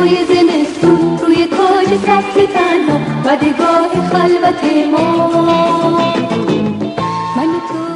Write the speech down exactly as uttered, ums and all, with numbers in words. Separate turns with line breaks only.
روی زمستون روی تاج سبز تنها بدگاه خلوت ما من و تو